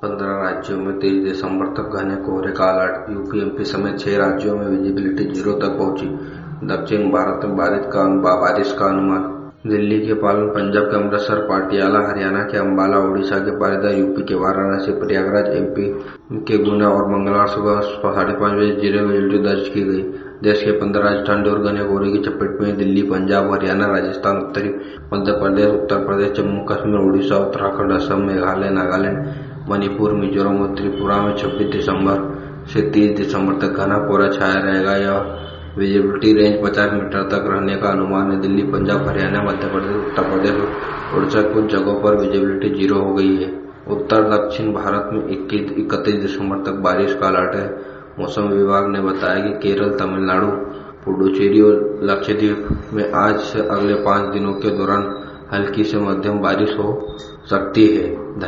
15 राज्यों में 23 दिसंबर तक घने कोहरे का अलर्ट। यूपी, एमपी समेत 6 राज्यों में विजिबिलिटी 0 तक पहुंची। दक्षिण भारत में बारिश का अनुमान। दिल्ली के पालन, पंजाब के अमृतसर, पाटियाला, हरियाणा के अंबाला, उड़ीसा के पालीताल, यूपी के वाराणसी, प्रयागराज, एमपी के गुना और मंगलवार सुबह 5:30 बजे 0 विजिबिलिटी दर्ज की गई। देश के 15 राज्य ठंड और घने कोहरे की चपेट में। दिल्ली, पंजाब, हरियाणा, राजस्थान, उत्तरी मध्य प्रदेश, उत्तर प्रदेश, जम्मू कश्मीर, उड़ीसा, उत्तराखंड, असम, मेघालय, नागालैंड, मणिपुर, मिजोरम और त्रिपुरा में 26 दिसंबर से 30 दिसंबर तक घना कोहरा छाया रहेगा। यह विजिबिलिटी रेंज 50 मीटर तक रहने का अनुमान है। दिल्ली, पंजाब, हरियाणा, मध्य प्रदेश, उत्तर प्रदेश और उड़ीसा के कुछ जगहों पर विजिबिलिटी 0 हो गई है। उत्तर दक्षिण भारत में 31 दिसंबर तक बारिश का अलर्ट है। मौसम विभाग ने बताया कि केरल, तमिलनाडु, पुडुचेरी और लक्षद्वीप में आज से अगले 5 दिनों के दौरान हल्की से मध्यम बारिश हो सकती है।